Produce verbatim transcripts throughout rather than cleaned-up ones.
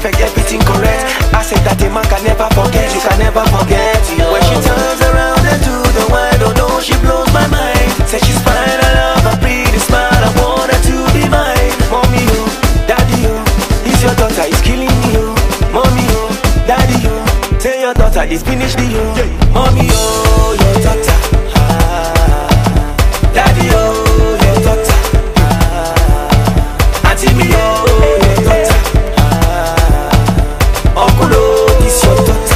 perfect, everything correct. I said that a man can never forget, you can never forget. When she turns around and do the wine, don't know, she blows my mind. Said she's fine, I love her pretty smile, I want her to be mine. Mommy, oh, daddy, oh, this your daughter is killing me, oh. Mommy, oh, daddy, oh, tell your daughter it's finished, oh. Mommy, oh, your daughter, ah. Daddy, oh, your daughter, ah. Auntie me, oh, your daughter, ah. Uncle, oh, this your daughter,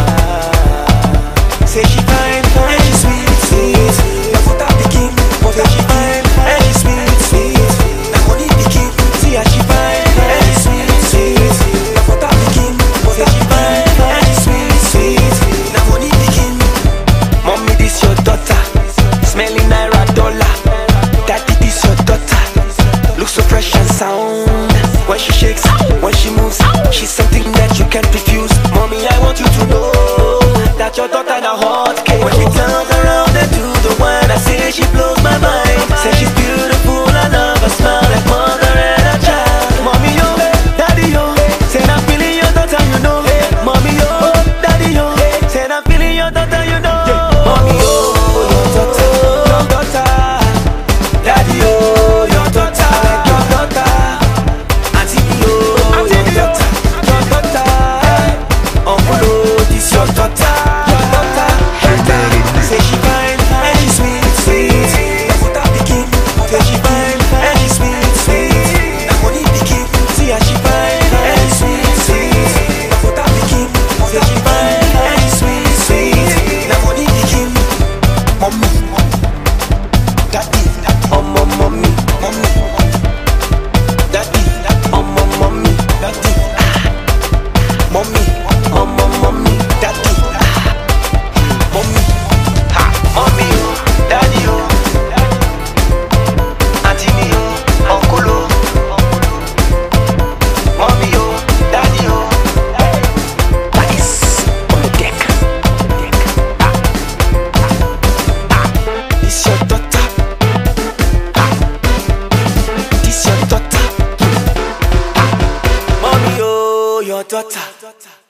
ah. Say she fine, fine, she sweet, sweet. Now for that pikin, but say she fine, and she sweet, sweet. Now money pikin, see how she fine, and she sweet, sweet. Now for that pikin, but say she fine, and she sweet, sweet. Now money pikin. Mommy, this your daughter, smelling naira dollar. Daddy, this your daughter, looks so fresh and sound. When she shakes, when she moves, she's something that you can't refuse. Mommy, I want you to know that your daughter now hot cake. When she turns around and do the wine, I say she blows my mind. Say she's beautiful, I love her smile like mother and a child. Mommy, yo, daddy, yo, say I'm feeling your daughter, you know. Mommy, yo, daddy, yo, say I'm feeling your daughter, you know. Mommy, yo, your daughter, your daughter. Daddy, yo, your daughter, your daughter. Auntie, yo, your daughter, your daughter. Uncle, oh, this your daughter. Say she fine, and she sweet, sweet. Now for that pikin, say she fine, and she sweet, sweet. Now money pikin, see how she fine, and she sweet, sweet. Now for that pikin, say she fine, and she sweet, sweet. Now money pikin, mommy, daddy, oh mom, mommy, mommy, daddy, oh mom, mommy, daddy, mommy, oh mom, mommy, daddy, mommy. Mommy, oh, daddy, oh, auntie me, oh, uncle, oh. Mommy, oh, daddy, oh. Nice on the deck. Ah, ah, ah. This your daughter. Ah, this your daughter. Ah, mommy, oh, your daughter.